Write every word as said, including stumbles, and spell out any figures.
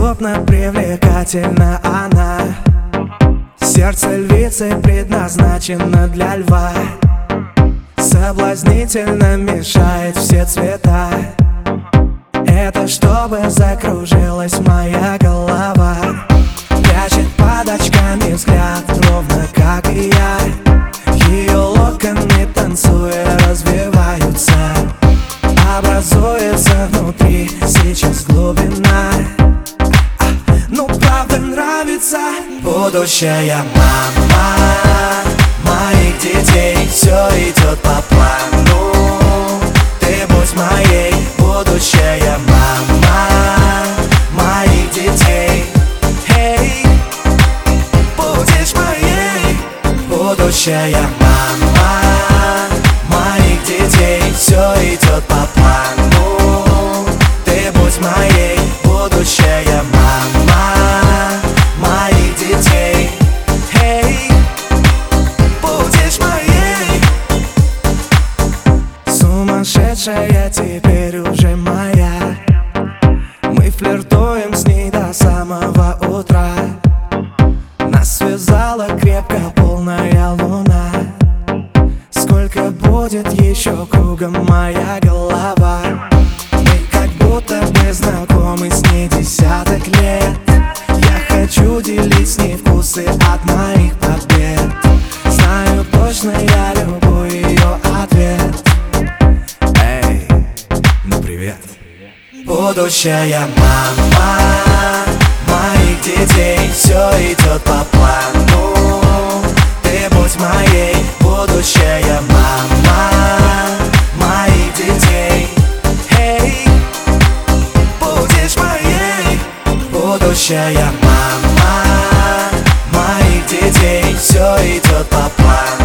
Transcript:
Преступно привлекательна она, сердце львицы предназначено для льва. Соблазнительно мешает все цвета, это чтобы закружилась моя голова. Прячет под очками взгляд, ровно как и я. Ее локоны, танцуя, развиваются. Образуется внутри сейчас глубина. Ну правда нравится. Будущая мама моих детей, все идет по плану. Ты будь моей будущая мама моих детей. Эй, будешь моей будущая мама моих детей. Все идет по плану. Ты будь моей будущая мама моих детей. Эй, будешь моей. Сумасшедшая теперь уже моя. Мы флиртуем с ней до самого утра. Нас связала крепко полная луна. Сколько будет еще кругом моя голова. Мы как будто бы знакомы с ней десяток лет. Я хочу делить с ней вкусы от моих побед. Знаю точно, я люблю ее ответ. Эй, ну привет. Будущая мама моих детей, все идет по плану. Ты будь моей будущая мама моих детей. Эй, будешь моей будущая мама моих детей. Все идет по плану.